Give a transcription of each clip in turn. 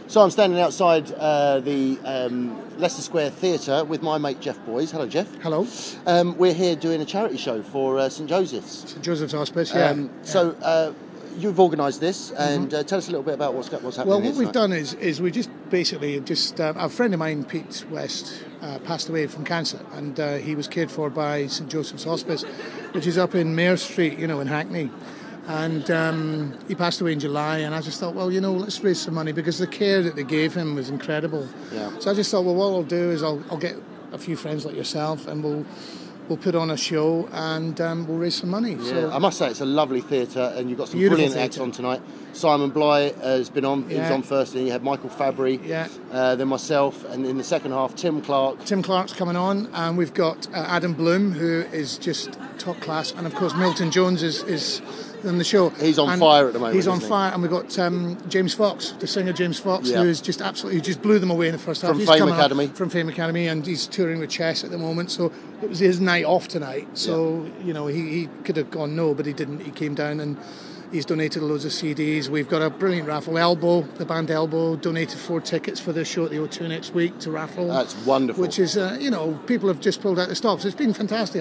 So I'm standing outside the Leicester Square Theatre with my mate Jeff Boys. Hello, Jeff. Hello. We're here doing a charity show for St Joseph's. St Joseph's Hospice, yeah. So you've organised this, and tell us a little bit about what's happening. Well, what we've done is we just basically a friend of mine, Pete West, passed away from cancer, and he was cared for by St Joseph's Hospice, which is up in Mare Street, in Hackney. And he passed away in July, and I just thought, well, let's raise some money, because the care that they gave him was incredible. Yeah. So I just thought, well, what I'll do is I'll get a few friends like yourself, and we'll put on a show, and we'll raise some money. Yeah. So I must say, it's a lovely theatre, and you've got some beautiful brilliant acts on tonight. Simon Bly has been on. He was on first, and you had Michael Fabry, then myself, and in the second half, Tim Clark. Tim Clark's coming on, and we've got Adam Bloom, who is just top class, and of course Milton Jones is on the show. He's on fire at the moment. He's on fire, and we've got James Fox, the singer James Fox, who is just absolutely, just blew them away in the first half. From Fame Academy, and he's touring with Chess at the moment. So it was his night off tonight. So he could have gone no, but he didn't. He came down and he's donated loads of CDs. We've got a brilliant raffle. Elbow, the band Elbow, donated 4 tickets for their show at the O2 next week to raffle. That's wonderful. Which is, people have just pulled out the stops. It's been fantastic.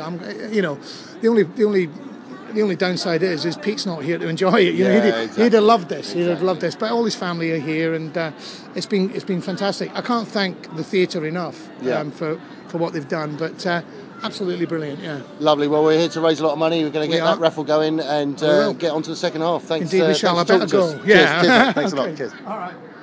The only downside is Pete's not here to enjoy it. Exactly. He'd have loved this. He'd have loved this. But all his family are here, and it's been fantastic. I can't thank the theatre enough for what they've done. But absolutely brilliant. Yeah. Lovely. Well, we're here to raise a lot of money. We're going to get that raffle going and get on to the second half. Thanks. Indeed, we shall. I better go. Yeah. Cheers. Thanks a lot. Cheers. All right.